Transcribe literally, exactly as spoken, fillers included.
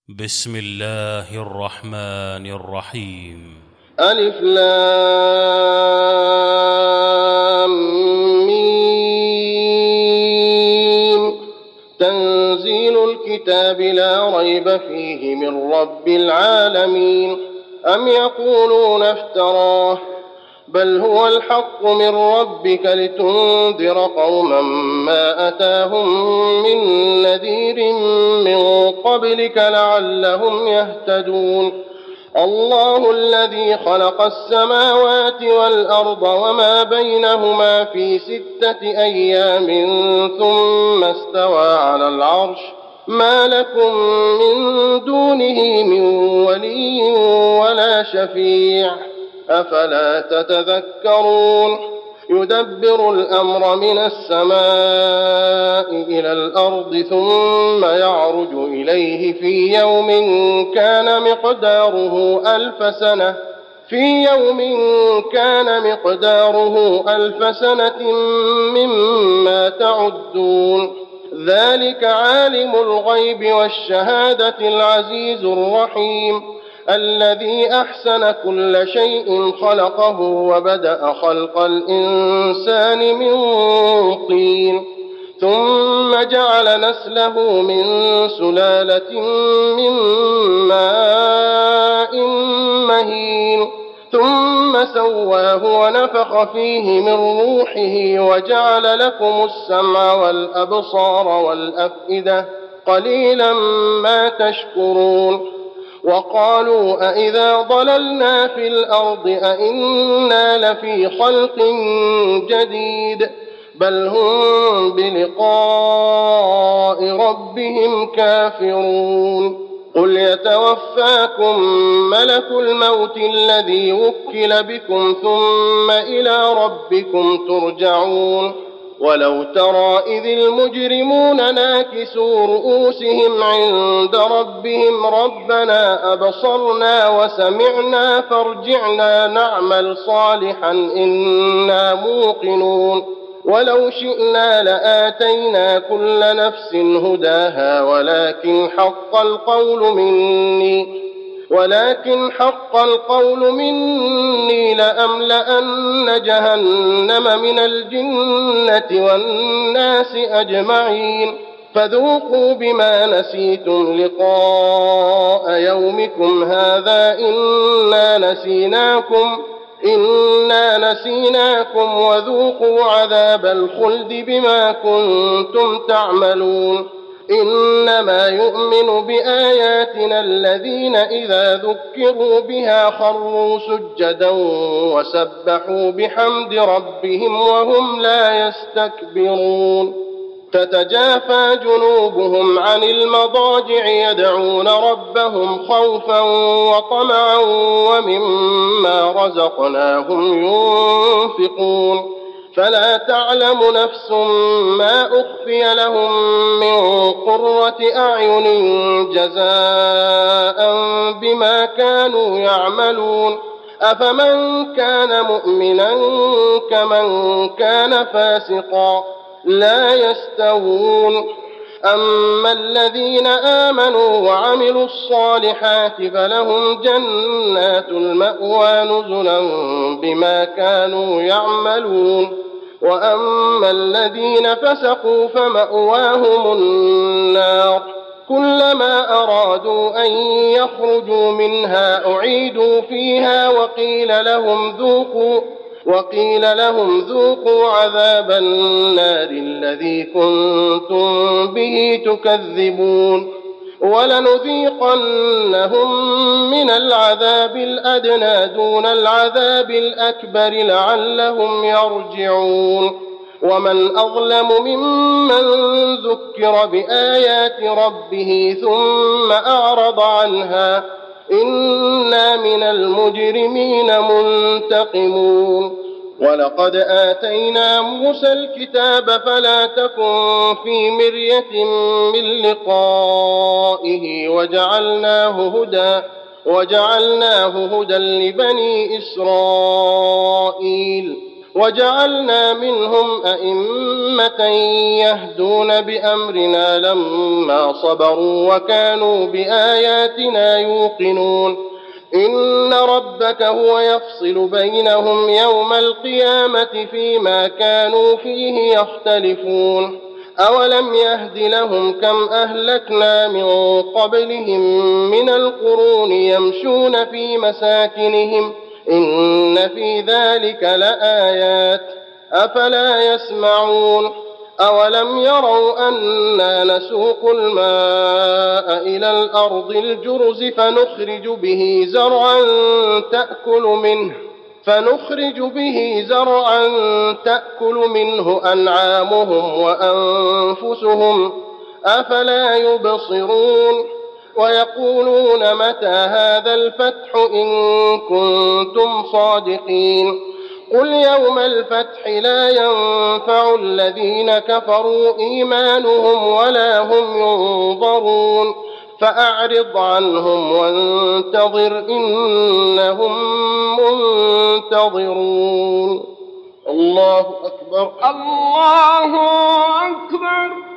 بسم الله الرحمن الرحيم. ألف لام ميم. تنزيل الكتاب لا ريب فيه من رب العالمين. أم يقولون افتراه بل هو الحق من ربك لتنذر قوما ما أتاهم من نذير من قبلك لعلهم يهتدون. الله الذي خلق السماوات والأرض وما بينهما في ستة أيام ثم استوى على العرش ما لكم من دونه من ولي ولا شفيع أفلا تتذكرون. يدبر الأمر من السماء إلى الأرض ثم يعرج إليه في يوم كان مقداره ألف سنة في يوم كان مقداره ألف سنة مما تعدون. ذلك عالم الغيب والشهادة العزيز الرحيم الذي أحسن كل شيء خلقه وبدأ خلق الإنسان من طين ثم جعل نسله من سلالة من ماء مهين ثم سواه ونفخ فيه من روحه وجعل لكم السمع والأبصار والأفئدة قليلا ما تشكرون. وقالوا أئذا ضللنا في الأرض أئنا لفي خلق جديد بل هم بلقاء ربهم كافرون. قل يتوفاكم ملك الموت الذي وكل بكم ثم إلى ربكم ترجعون. ولو ترى إذ المجرمون ناكسوا رؤوسهم عند ربهم ربنا أبصرنا وسمعنا فارجعنا نعمل صالحا إنا موقنون. ولو شئنا لآتينا كل نفس هداها ولكن حق القول مني ولكن حق القول مني لأملأن جهنم من الجنة والناس أجمعين. فذوقوا بما نسيتم لقاء يومكم هذا إنا نسيناكم إنا نسيناكم وذوقوا عذاب الخلد بما كنتم تعملون. إنما يؤمن بآياتنا الذين إذا ذكروا بها خروا سجدا وسبحوا بحمد ربهم وهم لا يستكبرون. تتجافى جنوبهم عن المضاجع يدعون ربهم خوفا وطمعا ومما رزقناهم ينفقون. فلا تعلم نفس ما أخفي لهم من قرة أعين جزاء بما كانوا يعملون. أفمن كان مؤمنا كمن كان فاسقا لا يستوون. أما الذين آمنوا وعملوا الصالحات فلهم جنات المأوى نزلا بما كانوا يعملون. وأما الذين فسقوا فمأواهم النار كلما أرادوا أن يخرجوا منها أعيدوا فيها وقيل لهم ذوقوا وقيل لهم ذوقوا عذاب النار الذي كنتم به تكذبون. ولنذيقنهم من العذاب الأدنى دون العذاب الأكبر لعلهم يرجعون. ومن أظلم ممن ذكر بآيات ربه ثم أعرض عنها إنا من المجرمين منتقمون. ولقد آتينا موسى الكتاب فلا تكن في مرية من لقائه وجعلناه هدى وجعلناه هدى لبني إسرائيل. وجعلنا منهم أئمة يهدون بأمرنا لما صبروا وكانوا بآياتنا يوقنون إن ربك هو يفصل بينهم يوم القيامة فيما كانوا فيه يختلفون أولم يهد لهم كم أهلكنا من قبلهم من القرون يمشون في مساكنهم إن في ذلك لآيات أفلا يسمعون أولم يروا أنا نسوق الماء إلى الأرض الجرز فنخرج به زرعا تأكل منه فنخرج به زرعا تأكل منه أنعامهم وأنفسهم أفلا يبصرون ويقولون متى هذا الفتح إن كنتم صادقين قل يوم الفتح لا ينفع الذين كفروا إيمانهم ولا هم ينظرون فأعرض عنهم وانتظر إنهم منتظرون الله أكبر الله أكبر.